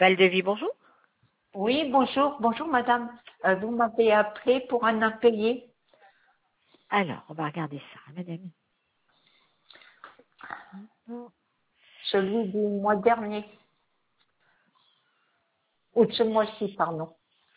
Valdevis, bonjour. Oui, bonjour, bonjour madame. Vous m'avez appelé pour un impayé. Alors, on va regarder ça, madame. Celui du mois dernier. Ou de ce mois-ci, pardon.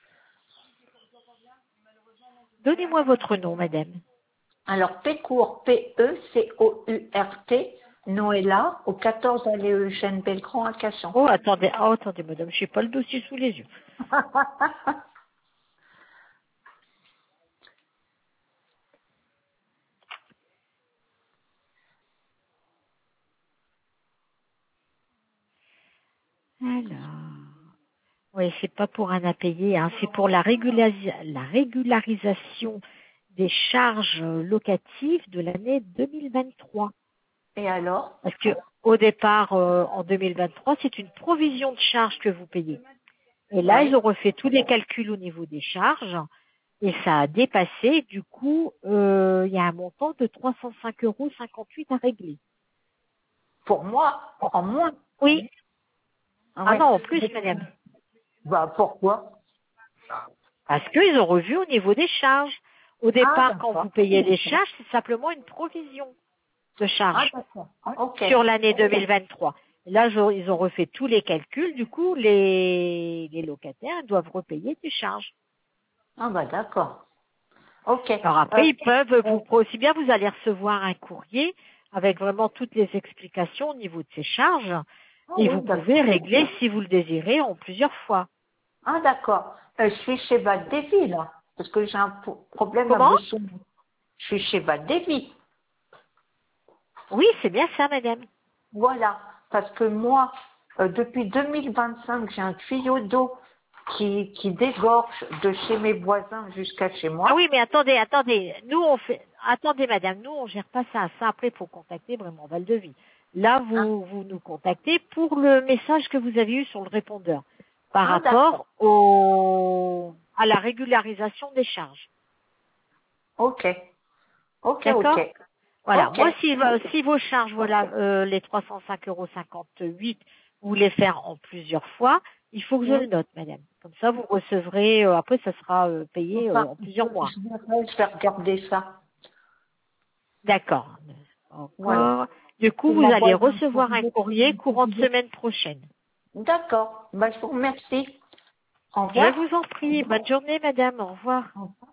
Donnez-moi votre nom, madame. Alors, Pécourt, P-E-C-O-U-R-T, Noëlla, au 14 allée Eugène Belgrand à Casson. Oh, attendez, madame, je n'ai pas le dossier sous les yeux. Alors, oui, c'est pas pour un impayé, hein, c'est pour la régularisation des charges locatives de l'année 2023. Et alors? Parce que au départ, en 2023, c'est une provision de charges que vous payez. Et là, ils Oui. ont refait tous les calculs au niveau des charges et ça a dépassé. Du coup, il y a un montant de 305,58 € à régler. Pour moi, en moins. Oui. Ah Ah ouais. non, en plus, madame. Bah, pourquoi? Parce qu'ils ont revu au niveau des charges. Au Ah, départ, quand vous d'accord. payez les charges, c'est simplement une provision de Ah, charges d'accord. Ok. sur l'année 2023. Là, ils ont refait tous les calculs. Du coup, les locataires doivent repayer des charges. Ah, bah, d'accord. Ok. Alors après, ils peuvent aussi bien vous allez recevoir un courrier avec vraiment toutes les explications au niveau de ces charges Ah et oui, vous pouvez d'accord. régler si vous le désirez en plusieurs fois. Ah, d'accord. Je suis chez Val-Dévy, là, parce que j'ai un problème à Comment? Besson. Je suis chez Val-Dévy. Oui, c'est bien ça, madame. Voilà. Parce que moi, depuis 2025, j'ai un tuyau d'eau qui dégorge de chez mes voisins jusqu'à chez Ah moi. oui, mais attendez. Attendez, madame, nous, on gère pas ça. Ça, après, il faut contacter vraiment Val-de-Vie. Là, Hein. vous nous contactez pour le message que vous avez eu sur le répondeur par Ah, d'accord. rapport à la régularisation des charges. Ok. Ok, D'accord? ok. Voilà. Ok. Moi, si vos charges, voilà, les 305,58 €, vous voulez faire en plusieurs fois, il faut que je Hmm. le note, madame. Comme ça, vous recevrez, après, ça sera payé Enfin, en plusieurs mois. je vais regarder ça. D'accord. Voilà. Encore. Du coup, Tu vous allez m'envoies un recevoir un courrier. courrier courant de semaine prochaine. D'accord. Bah, je vous remercie. Au Je revoir. vous en prie. Bonne journée, madame. Au revoir. Au revoir.